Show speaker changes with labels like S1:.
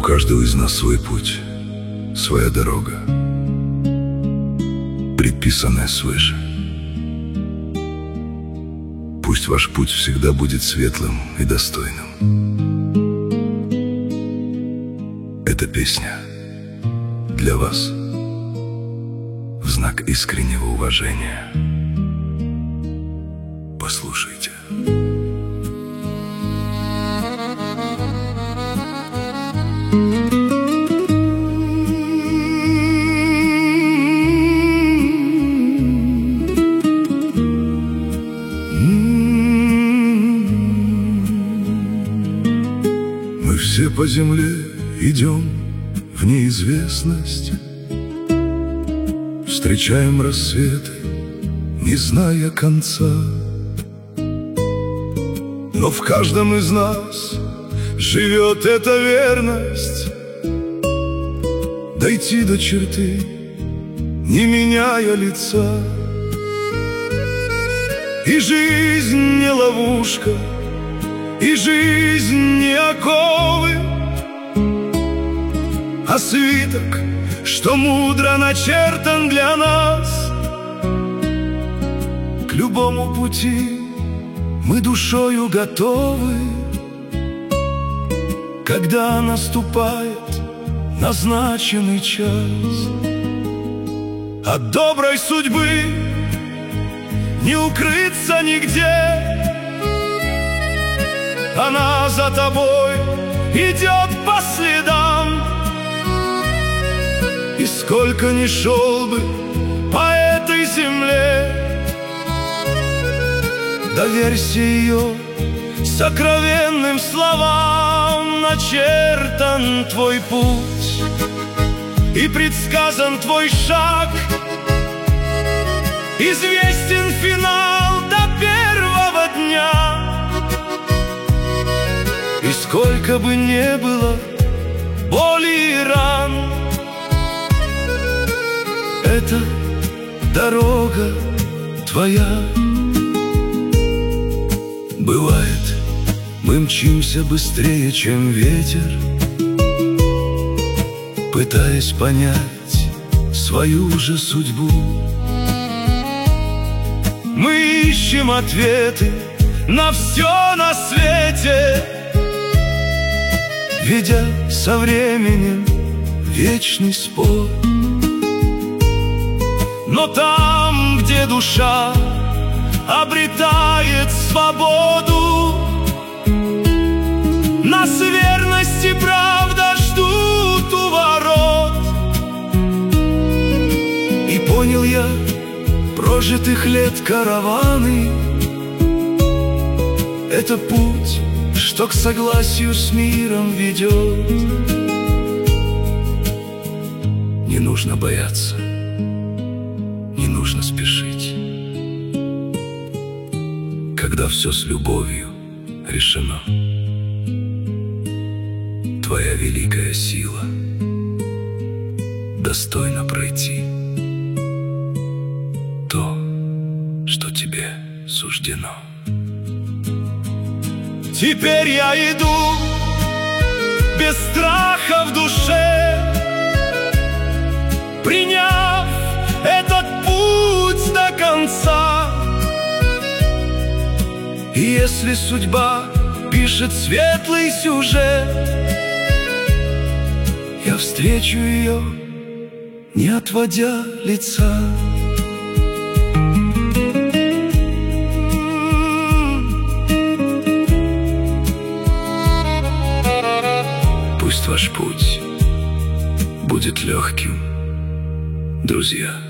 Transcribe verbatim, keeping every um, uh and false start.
S1: каждого из нас свой путь, своя дорога, предписанная свыше. Пусть ваш путь всегда будет светлым и достойным. Эта песня для вас в знак искреннего уважения. Послушайте. Мы все по земле идем в неизвестность, встречаем рассветы, не зная конца. Но в каждом из нас живет эта верность дойти до черты, не меняя лица. И жизнь не ловушка, и жизнь не оковы, а свиток, что мудро начертан для нас. К любому пути мы душою готовы, когда наступает назначенный час. От доброй судьбы не укрыться нигде, она за тобой идет по следам. И сколько ни шел бы по этой земле, доверься ее сокровенным словам. Начертан твой путь и предсказан твой шаг, известен финал до первого дня. И сколько бы ни было боли и ран, это дорога твоя. Бывает, мы мчимся быстрее, чем ветер, пытаясь понять свою же судьбу. Мы ищем ответы на все на свете, ведя со временем вечный спор. Но там, где душа обретает свободу, нас верность и правда ждут у ворот. И понял я, прожитых лет караваны — это путь, что к согласию с миром ведет. Не нужно бояться, не нужно спешить, когда все с любовью решено. Твоя великая сила достойна пройти то, что тебе суждено. Теперь я иду без страха в душе, приняв этот путь до конца. И если судьба пишет светлый сюжет, я встречу ее, не отводя лица. Пусть ваш путь будет легким, друзья.